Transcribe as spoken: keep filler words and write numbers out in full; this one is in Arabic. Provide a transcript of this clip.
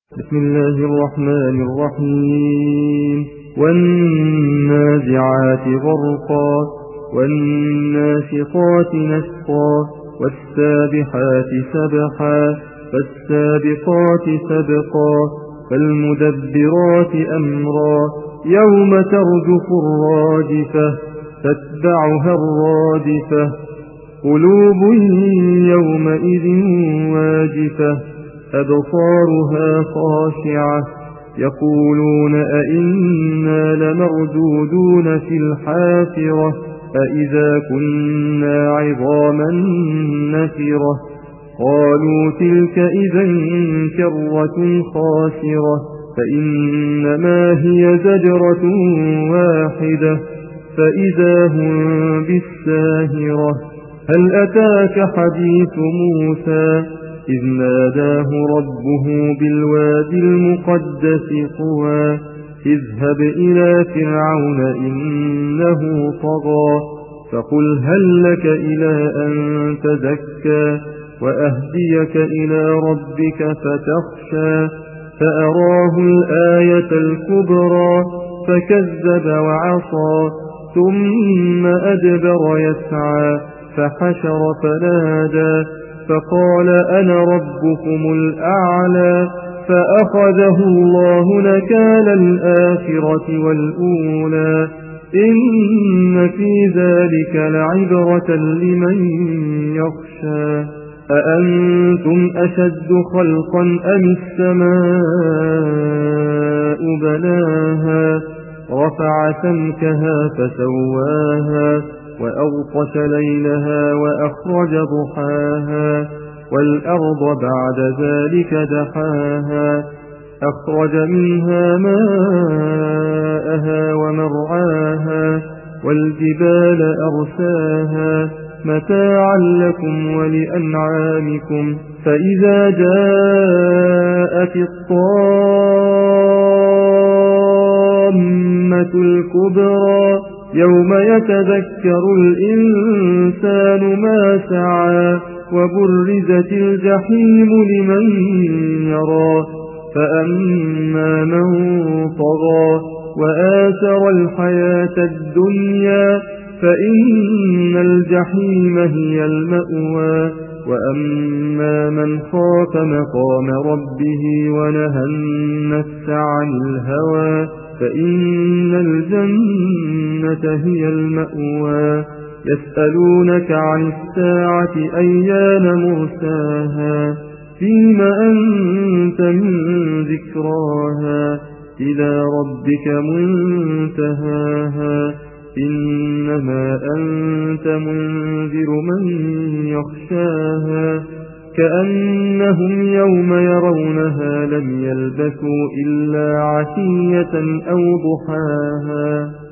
بسم الله الرحمن الرحيم والنازعات غرقا والناشطات نشطا والسابحات سبحا فالسابقات سبقا فالمدبرات أمرا يوم ترجف الراجفة تتبعها الرادفة قلوب يومئذ واجفة أبصارها خاشعة يقولون أئنا لمردودون في الحافرة أئذا كنا عظاما نخرة قالوا تلك إذا كرة خاسرة فإنما هي زجرة واحدة فإذا هم بالساهرة هل أتاك حديث موسى إذ ناداه ربه بالوادي المقدس طوى اذهب إلى فرعون إنه طغى فقل هل لك إلى أن تزكى وأهديك إلى ربك فتخشى فأراه الآية الكبرى فكذب وعصى ثم أدبر يسعى فحشر فنادى فقال أنا ربكم الأعلى فأخذه الله نكال الآخرة والأولى إن في ذلك لعبرة لمن يخشى أأنتم أشد خلقا أم السماء بناها رفع سمكها فسواها وأغطش ليلها وأخرج ضحاها والأرض بعد ذلك دحاها أخرج منها ماءها ومرعاها والجبال أرساها متاعا لكم ولأنعامكم فإذا جاءت الطامة الكبرى يوم يتذكر الإنسان ما سعى وبرزت الجحيم لمن يرى فأما من طغى وآثر الحياة الدنيا فإن الجحيم هي المأوى وأما من خاف مقام ربه ونهى النفس عن الهوى فإن الجنة هي المأوى يسألونك عن الساعة أيان مرساها فيم أنت من ذكراها إلى ربك منتهاها إنما أنت منذر من يخشاها كأنهم يوم يرونها لم يلبثوا إلا عشية أو ضحاها.